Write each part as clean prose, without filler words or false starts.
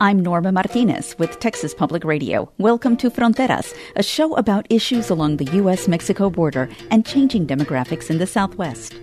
I'm Norma Martinez with Texas Public Radio. Welcome to Fronteras, a show about issues along the U.S.-Mexico border and changing demographics in the Southwest.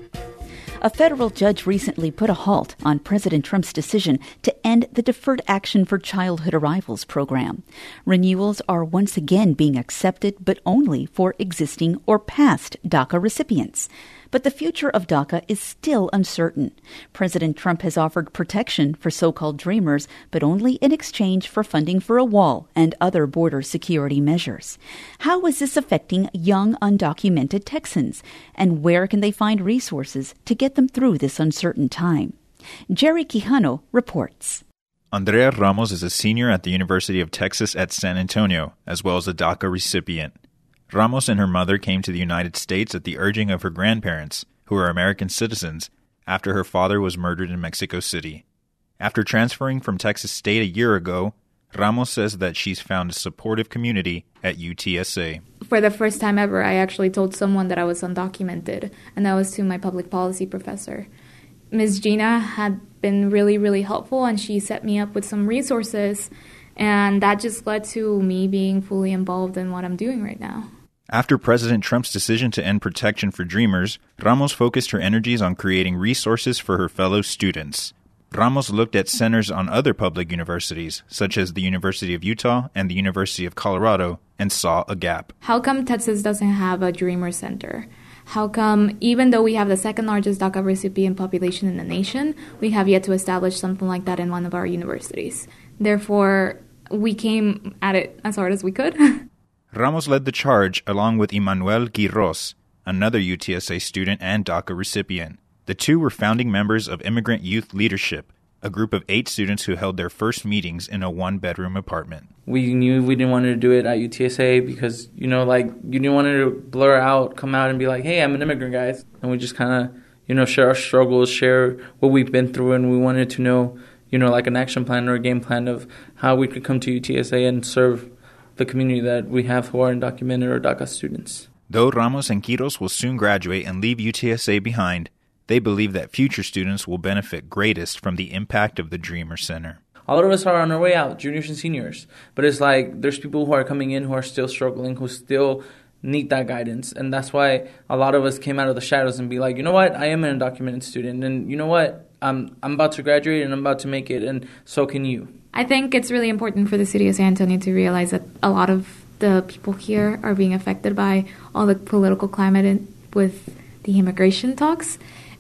A federal judge recently put a halt on President Trump's decision to end the Deferred Action for Childhood Arrivals program. Renewals are once again being accepted, but only for existing or past DACA recipients. But the future of DACA is still uncertain. President Trump has offered protection for so-called dreamers, but only in exchange for funding for a wall and other border security measures. How is this affecting young undocumented Texans? And where can they find resources to get them through this uncertain time? Jerry Quijano reports. Andrea Ramos is a senior at the University of Texas at San Antonio, as well as a DACA recipient. Ramos and her mother came to the United States at the urging of her grandparents, who are American citizens, after her father was murdered in Mexico City. After transferring from Texas State a year ago, Ramos says that she's found a supportive community at UTSA. For the first time ever, I actually told someone that I was undocumented, and that was to my public policy professor. Ms. Gina had been really, really helpful, and she set me up with some resources, and that just led to me being fully involved in what I'm doing right now. After President Trump's decision to end protection for Dreamers, Ramos focused her energies on creating resources for her fellow students. Ramos looked at centers on other public universities, such as the University of Utah and the University of Colorado, and saw a gap. How come Texas doesn't have a Dreamer Center? How come, even though we have the second largest DACA recipient population in the nation, we have yet to establish something like that in one of our universities? Therefore, we came at it as hard as we could. Ramos led the charge along with Emmanuel Quiros, another UTSA student and DACA recipient. The two were founding members of Immigrant Youth Leadership, a group of 8 students who held their first meetings in a 1-bedroom apartment. We knew we didn't want to do it at UTSA because, you didn't want to blur out, come out and be like, hey, I'm an immigrant, guys. And we just kind of, share our struggles, share what we've been through, and we wanted to know, like an action plan or a game plan of how we could come to UTSA and serve the community that we have who are undocumented or DACA students. Though Ramos and Quiros will soon graduate and leave UTSA behind, they believe that future students will benefit greatest from the impact of the Dreamer Center. A lot of us are on our way out, juniors and seniors, but it's like there's people who are coming in who are still struggling, who still need that guidance, and that's why a lot of us came out of the shadows and be like, you know what, I am an undocumented student, and you know what, I'm about to graduate and I'm about to make it, and so can you. I think it's really important for the city of San Antonio to realize that a lot of the people here are being affected by all the political climate with the immigration talks.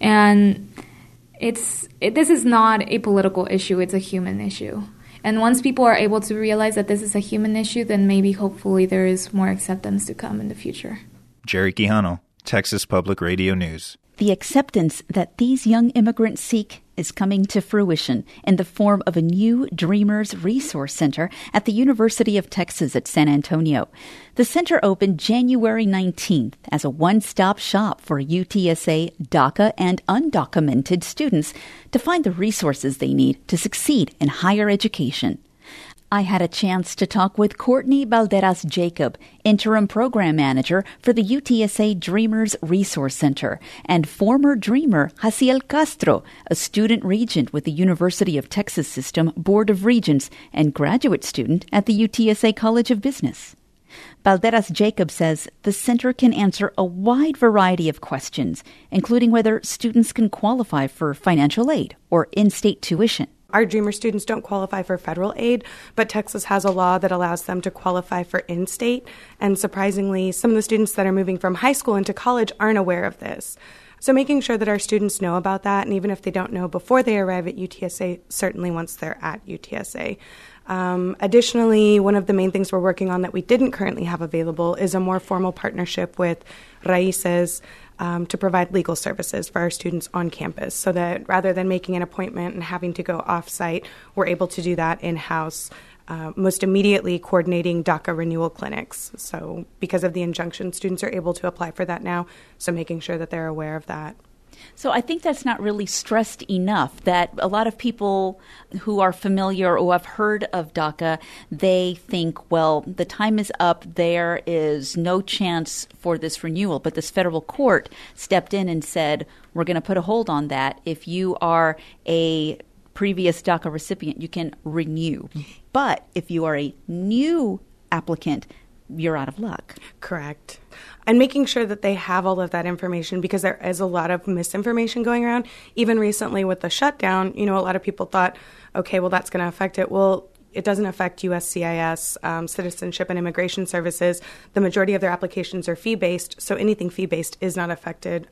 And this is not a political issue, it's a human issue. And once people are able to realize that this is a human issue, then maybe hopefully there is more acceptance to come in the future. Jerry Quijano, Texas Public Radio News. The acceptance that these young immigrants seek is coming to fruition in the form of a new Dreamers Resource Center at the University of Texas at San Antonio. The center opened January 19th as a one-stop shop for UTSA DACA and undocumented students to find the resources they need to succeed in higher education. I had a chance to talk with Courtney Balderas Jacob, interim program manager for the UTSA Dreamers Resource Center, and former Dreamer Jaciel Castro, a student regent with the University of Texas System Board of Regents and graduate student at the UTSA College of Business. Balderas Jacob says the center can answer a wide variety of questions, including whether students can qualify for financial aid or in-state tuition. Our Dreamer students don't qualify for federal aid, but Texas has a law that allows them to qualify for in-state. And surprisingly, some of the students that are moving from high school into college aren't aware of this. So making sure that our students know about that, and even if they don't know before they arrive at UTSA, certainly once they're at UTSA. Additionally, one of the main things we're working on that we didn't currently have available is a more formal partnership with Raices to provide legal services for our students on campus, so that rather than making an appointment and having to go off-site, we're able to do that in-house, most immediately coordinating DACA renewal clinics. So because of the injunction, students are able to apply for that now, so making sure that they're aware of that. So I think that's not really stressed enough, that a lot of people who are familiar or have heard of DACA, they think, well, the time is up. There is no chance for this renewal. But this federal court stepped in and said, we're going to put a hold on that. If you are a previous DACA recipient, you can renew. But if you are a new applicant, you're out of luck. Correct. And making sure that they have all of that information, because there is a lot of misinformation going around. Even recently with the shutdown, a lot of people thought, okay, well, that's going to affect it. Well, it doesn't affect USCIS, Citizenship and Immigration Services. The majority of their applications are fee-based, so anything fee-based is not affected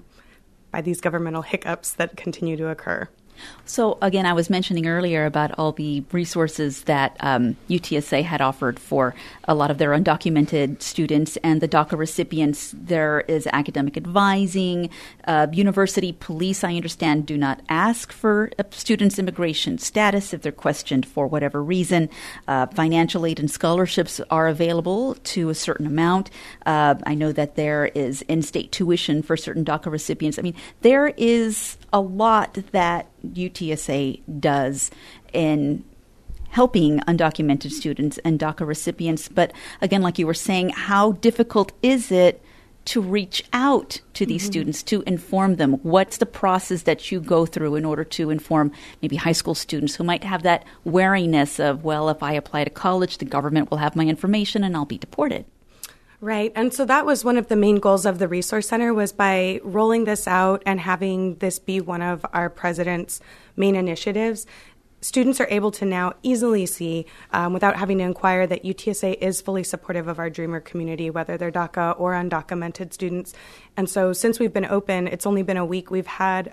by these governmental hiccups that continue to occur. So, again, I was mentioning earlier about all the resources that UTSA had offered for a lot of their undocumented students and the DACA recipients. There is academic advising. University police, I understand, do not ask for a student's immigration status if they're questioned for whatever reason. Financial aid and scholarships are available to a certain amount. I know that there is in-state tuition for certain DACA recipients. I mean, there is a lot that UTSA does in helping undocumented students and DACA recipients. But again, like you were saying, how difficult is it to reach out to these students, to inform them? What's the process that you go through in order to inform maybe high school students who might have that wariness of, well, if I apply to college, the government will have my information and I'll be deported? Right. And so that was one of the main goals of the Resource Center, was by rolling this out and having this be one of our president's main initiatives. Students are able to now easily see, without having to inquire, that UTSA is fully supportive of our Dreamer community, whether they're DACA or undocumented students. And so since we've been open, it's only been a week, we've had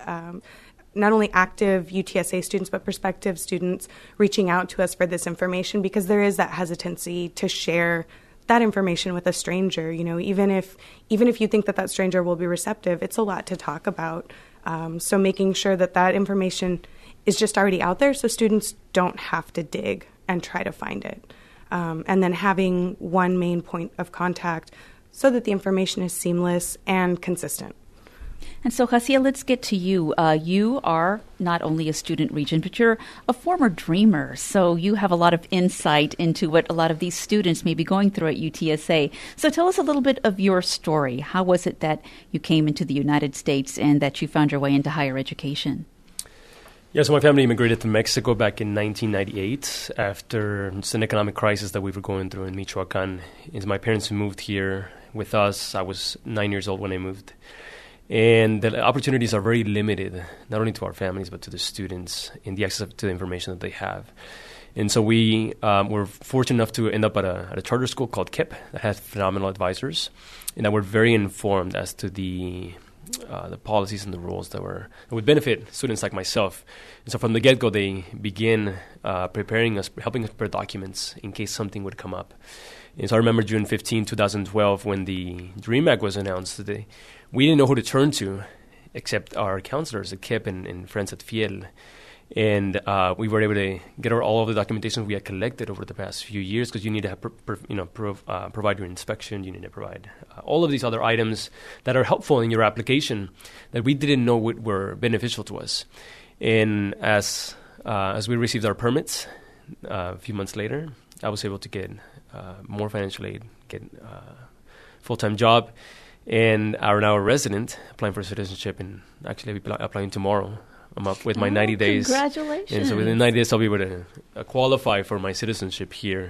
not only active UTSA students, but prospective students reaching out to us for this information, because there is that hesitancy to share that information with a stranger. Even if you think that stranger will be receptive, it's a lot to talk about. So making sure that information is just already out there, so students don't have to dig and try to find it. And then having one main point of contact so that the information is seamless and consistent. And so, Hacia, let's get to you. You are not only a student regent, but you're a former Dreamer. So you have a lot of insight into what a lot of these students may be going through at UTSA. So tell us a little bit of your story. How was it that you came into the United States and that you found your way into higher education? Yeah, so my family immigrated to Mexico back in 1998 after an economic crisis that we were going through in Michoacan. And my parents moved here with us. I was 9 years old when I moved. And the opportunities are very limited, not only to our families, but to the students in the access to the information that they have. And so we were fortunate enough to end up at a charter school called KIPP that has phenomenal advisors, and that were very informed as to the policies and the rules that would benefit students like myself. And so from the get-go, they begin preparing us, helping us prepare documents in case something would come up. And so I remember June 15, 2012, when the DREAM Act was announced, we didn't know who to turn to except our counselors at KIPP and friends at Fiel. And we were able to get all of the documentation we had collected over the past few years, because you need to have provide your inspection, you need to provide all of these other items that are helpful in your application that we didn't know were beneficial to us. And as we received our permits a few months later, I was able to get more financial aid, get a full-time job, and are now a resident, applying for citizenship, and actually I'll be applying tomorrow. I'm up with my 90 days. Congratulations. And so within 90 days, I'll be able to qualify for my citizenship here.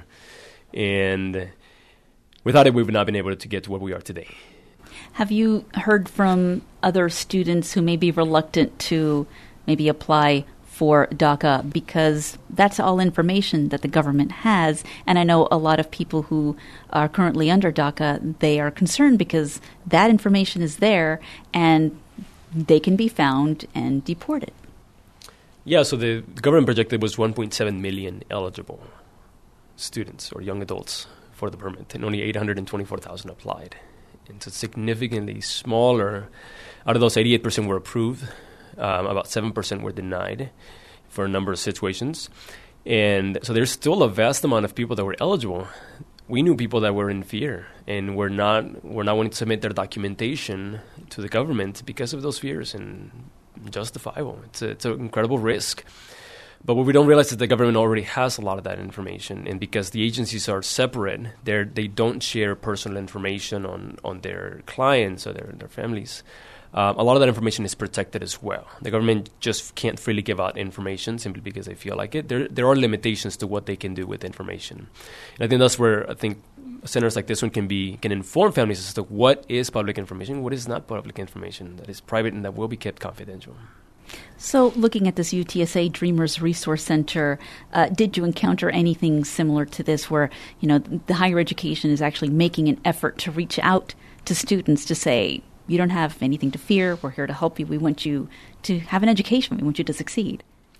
And without it, we would not have been able to get to where we are today. Have you heard from other students who may be reluctant to maybe apply for DACA, because that's all information that the government has? And I know a lot of people who are currently under DACA, they are concerned because that information is there and they can be found and deported. Yeah, so the government projected was 1.7 million eligible students or young adults for the permit, and only 824,000 applied. And so significantly smaller. Out of those, 88% were approved. About 7% were denied for a number of situations. And so there's still a vast amount of people that were eligible. We knew people that were in fear and were not wanting to submit their documentation to the government because of those fears, and justifiable. It's an incredible risk. But what we don't realize is the government already has a lot of that information, and because the agencies are separate, they don't share personal information on their clients or their families. a lot of that information is protected as well. The government just can't freely give out information simply because they feel like it. There are limitations to what they can do with information. And I think that's where centers like this one can inform families as to what is public information, what is not public information, that is private and that will be kept confidential. So looking at this UTSA Dreamers Resource Center, did you encounter anything similar to this where, the higher education is actually making an effort to reach out to students to say, you don't have anything to fear, we're here to help you, we want you to have an education, we want you to succeed?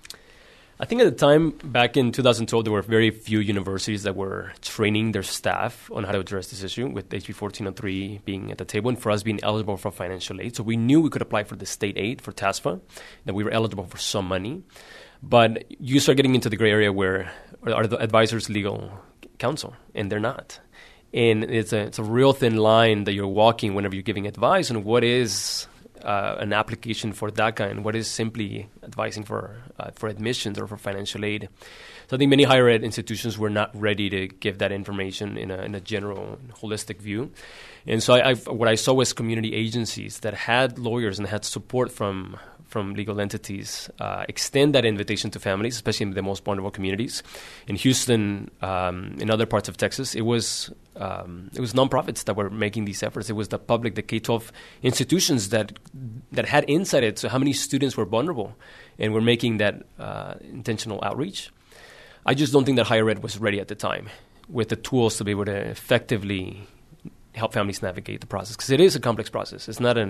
I think at the time, back in 2012, there were very few universities that were training their staff on how to address this issue, with HB 1403 being at the table and for us being eligible for financial aid. So we knew we could apply for the state aid for TASFA, that we were eligible for some money. But you start getting into the gray area where are the advisors legal counsel, and they're not. And it's a real thin line that you're walking whenever you're giving advice on what is an application for DACA and what is simply advising for admissions or for financial aid. So I think many higher ed institutions were not ready to give that information in a general, holistic view. And so what I saw was community agencies that had lawyers and had support from legal entities extend that invitation to families, especially in the most vulnerable communities. In Houston, in other parts of Texas, it was nonprofits that were making these efforts. It was the public, the K-12 institutions that had insight into how many students were vulnerable and were making that intentional outreach. I just don't think that higher ed was ready at the time with the tools to be able to effectively help families navigate the process, because it is a complex process. It's not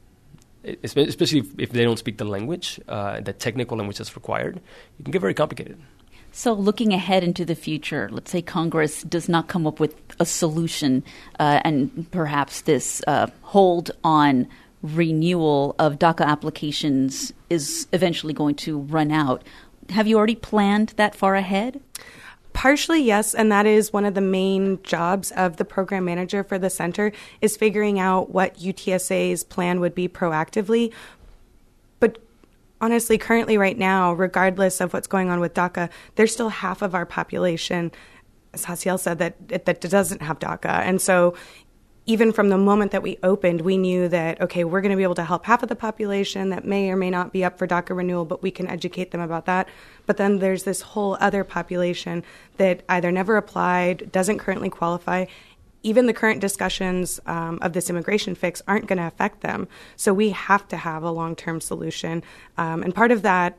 especially if they don't speak the language, the technical language that's required, it can get very complicated. So looking ahead into the future, let's say Congress does not come up with a solution and perhaps this hold on renewal of DACA applications is eventually going to run out. Have you already planned that far ahead? Partially, yes, and that is one of the main jobs of the program manager for the center, is figuring out what UTSA's plan would be proactively. But honestly, currently right now, regardless of what's going on with DACA, there's still half of our population, as Jaciel said, that doesn't have DACA. And so even from the moment that we opened, we knew that, okay, we're going to be able to help half of the population that may or may not be up for DACA renewal, but we can educate them about that. But then there's this whole other population that either never applied, doesn't currently qualify. Even the current discussions of this immigration fix aren't going to affect them. So we have to have a long-term solution. And part of that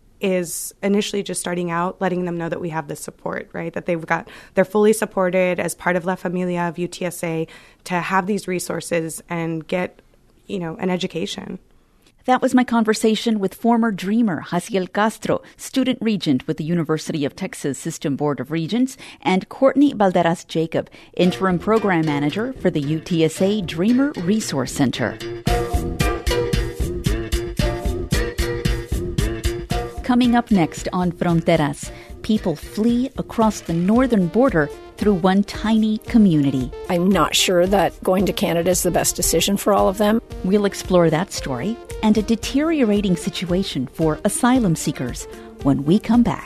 is initially just starting out, letting them know that we have the support, right? That they're fully supported as part of La Familia of UTSA to have these resources and get, an education. That was my conversation with former Dreamer Jaciel Castro, student regent with the University of Texas System Board of Regents, and Courtney Balderas Jacob, interim program manager for the UTSA Dreamer Resource Center. Coming up next on Fronteras, people flee across the northern border through one tiny community. I'm not sure that going to Canada is the best decision for all of them. We'll explore that story and a deteriorating situation for asylum seekers when we come back.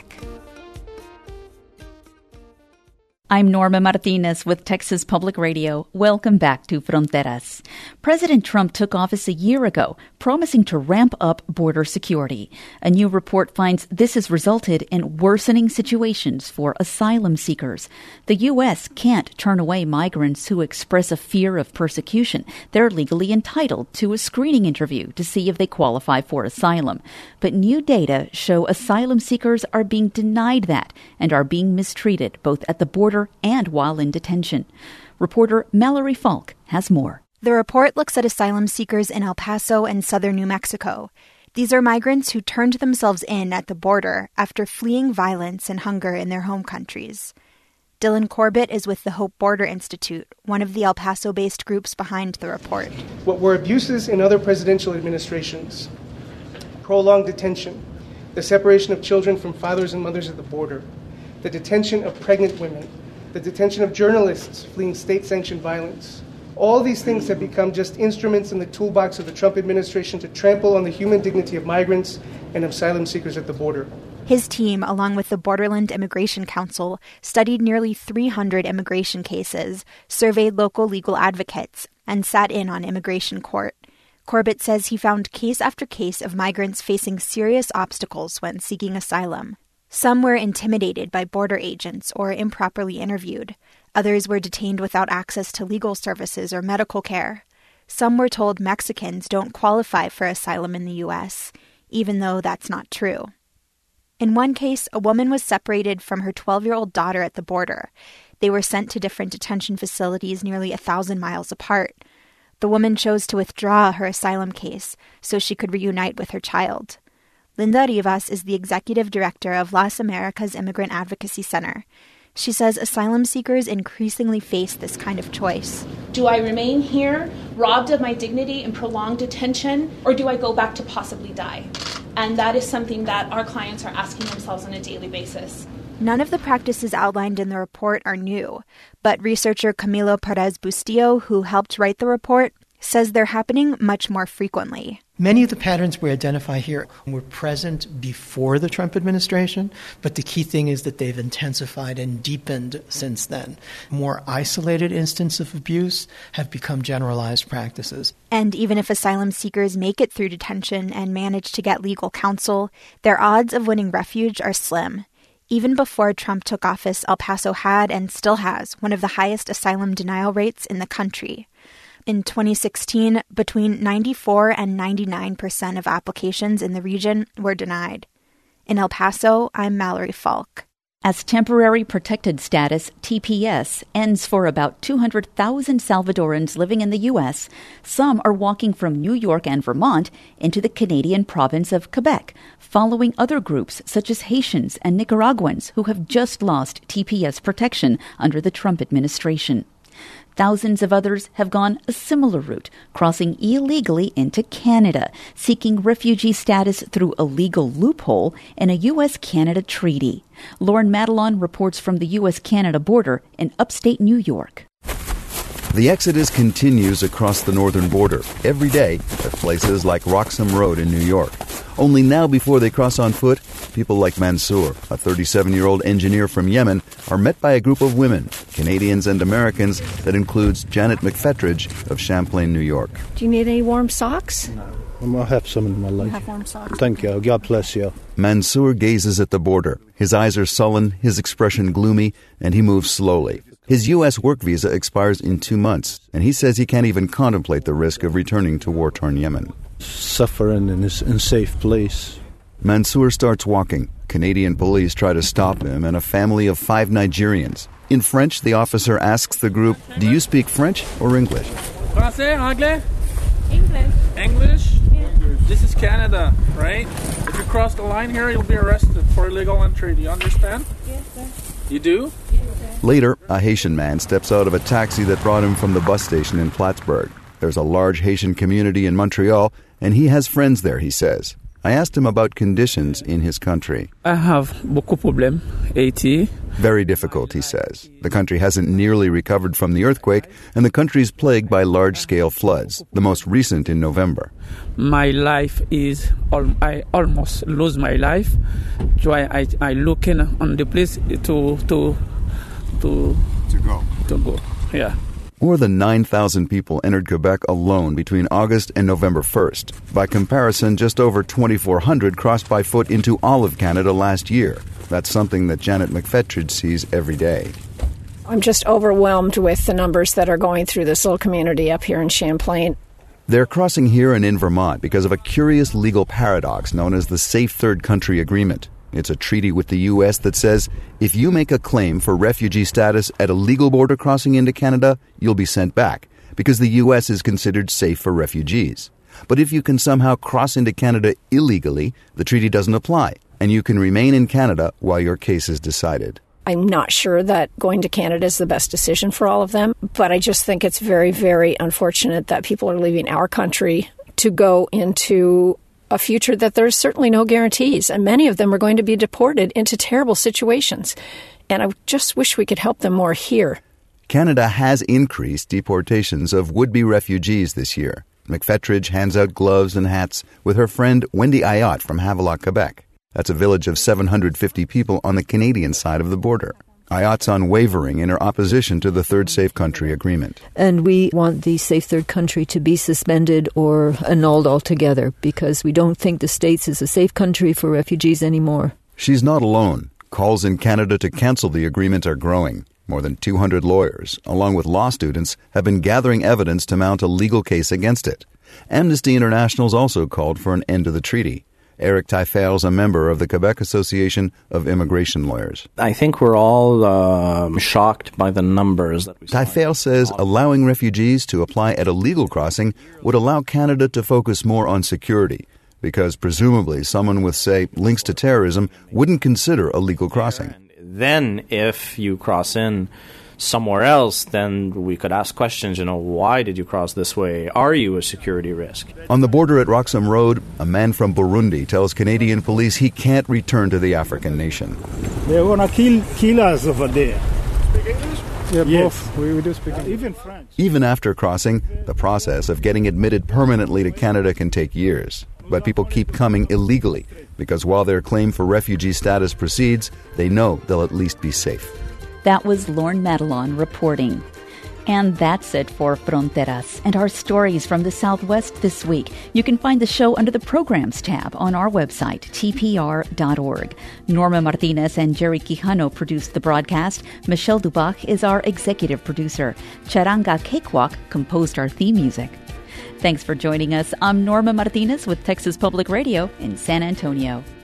I'm Norma Martinez with Texas Public Radio. Welcome back to Fronteras. President Trump took office a year ago, promising to ramp up border security. A new report finds this has resulted in worsening situations for asylum seekers. The U.S. can't turn away migrants who express a fear of persecution. They're legally entitled to a screening interview to see if they qualify for asylum. But new data show asylum seekers are being denied that and are being mistreated both at the border and while in detention. Reporter Mallory Falk has more. The report looks at asylum seekers in El Paso and southern New Mexico. These are migrants who turned themselves in at the border after fleeing violence and hunger in their home countries. Dylan Corbett is with the Hope Border Institute, one of the El Paso-based groups behind the report. What were abuses in other presidential administrations, prolonged detention, the separation of children from fathers and mothers at the border, the detention of pregnant women, the detention of journalists fleeing state-sanctioned violence. All these things have become just instruments in the toolbox of the Trump administration to trample on the human dignity of migrants and asylum seekers at the border. His team, along with the Borderland Immigration Council, studied nearly 300 immigration cases, surveyed local legal advocates, and sat in on immigration court. Corbett says he found case after case of migrants facing serious obstacles when seeking asylum. Some were intimidated by border agents or improperly interviewed. Others were detained without access to legal services or medical care. Some were told Mexicans don't qualify for asylum in the U.S., even though that's not true. In one case, a woman was separated from her 12-year-old daughter at the border. They were sent to different detention facilities nearly 1,000 miles apart. The woman chose to withdraw her asylum case so she could reunite with her child. Linda Rivas is the executive director of Las Americas Immigrant Advocacy Center. She says asylum seekers increasingly face this kind of choice. Do I remain here, robbed of my dignity in prolonged detention, or do I go back to possibly die? And that is something that our clients are asking themselves on a daily basis. None of the practices outlined in the report are new, but researcher Camilo Perez Bustillo, who helped write the report, says they're happening much more frequently. Many of the patterns we identify here were present before the Trump administration, but the key thing is that they've intensified and deepened since then. More isolated instances of abuse have become generalized practices. And even if asylum seekers make it through detention and manage to get legal counsel, their odds of winning refuge are slim. Even before Trump took office, El Paso had and still has one of the highest asylum denial rates in the country. In 2016, between 94 and 99% of applications in the region were denied. In El Paso, I'm Mallory Falk. As temporary protected status, TPS, ends for about 200,000 Salvadorans living in the U.S., some are walking from New York and Vermont into the Canadian province of Quebec, following other groups such as Haitians and Nicaraguans who have just lost TPS protection under the Trump administration. Thousands of others have gone a similar route, crossing illegally into Canada, seeking refugee status through a legal loophole in a U.S.-Canada treaty. Lauren Madelon reports from the U.S.-Canada border in upstate New York. The exodus continues across the northern border every day at places like Roxham Road in New York. Only now, before they cross on foot, people like Mansour, a 37-year-old engineer from Yemen, are met by a group of women, Canadians and Americans, that includes Janet McFetridge of Champlain, New York. Do you need any warm socks? No. I have some in my life. You have warm socks. Thank you. God bless you. Mansour gazes at the border. His eyes are sullen, his expression gloomy, and he moves slowly. His U.S. work visa expires in 2 months, and he says he can't even contemplate the risk of returning to war-torn Yemen. Suffering in this unsafe place. Mansour starts walking. Canadian police try to stop him and a family of 5 Nigerians. In French, the officer asks the group, "Do you speak French or English?" Français, anglais? English. English? Yeah. This is Canada, right? If you cross the line here, you'll be arrested for illegal entry. Do you understand? Yes, sir. You do? Yes, sir. Later, a Haitian man steps out of a taxi that brought him from the bus station in Plattsburgh. There's a large Haitian community in Montreal, and he has friends there, he says. I asked him about conditions in his country. I have beaucoup problème, Haiti. Very difficult, he says. The country hasn't nearly recovered from the earthquake, and the country is plagued by large-scale floods, the most recent in November. My life is, I almost lose my life. So I looking on the place to go. Yeah. More than 9,000 people entered Quebec alone between August and November 1st. By comparison, just over 2,400 crossed by foot into all of Canada last year. That's something that Janet McFetridge sees every day. I'm just overwhelmed with the numbers that are going through this little community up here in Champlain. They're crossing here and in Vermont because of a curious legal paradox known as the Safe Third Country Agreement. It's a treaty with the U.S. that says if you make a claim for refugee status at a legal border crossing into Canada, you'll be sent back because the U.S. is considered safe for refugees. But if you can somehow cross into Canada illegally, the treaty doesn't apply, and you can remain in Canada while your case is decided. I'm not sure that going to Canada is the best decision for all of them, but I just think it's very, very unfortunate that people are leaving our country to go into a future that there's certainly no guarantees, and many of them are going to be deported into terrible situations. And I just wish we could help them more here. Canada has increased deportations of would-be refugees this year. McFetridge hands out gloves and hats with her friend Wendy Ayotte from Havelock, Quebec. That's a village of 750 people on the Canadian side of the border. Ayat's unwavering in her opposition to the Third Safe Country Agreement. And we want the Safe Third Country to be suspended or annulled altogether because we don't think the States is a safe country for refugees anymore. She's not alone. Calls in Canada to cancel the agreement are growing. More than 200 lawyers, along with law students, have been gathering evidence to mount a legal case against it. Amnesty International's also called for an end to the treaty. Eric Taillefer is a member of the Quebec Association of Immigration Lawyers. I think we're all shocked by the numbers that we saw. Taillefer says allowing refugees to apply at a legal crossing would allow Canada to focus more on security, because presumably someone with, say, links to terrorism wouldn't consider a legal crossing. Then if you cross in somewhere else, then we could ask questions, why did you cross this way? Are you a security risk? On the border at Roxham Road, a man from Burundi tells Canadian police he can't return to the African nation. They want to kill us over there. Speak English? Yeah, yes. Both. We do speak English. Even French. Even after crossing, the process of getting admitted permanently to Canada can take years. But people keep coming illegally, because while their claim for refugee status proceeds, they know they'll at least be safe. That was Lorne Madelon reporting. And that's it for Fronteras and our stories from the Southwest this week. You can find the show under the Programs tab on our website, tpr.org. Norma Martinez and Jerry Quijano produced the broadcast. Michelle Dubach is our executive producer. Charanga Cakewalk composed our theme music. Thanks for joining us. I'm Norma Martinez with Texas Public Radio in San Antonio.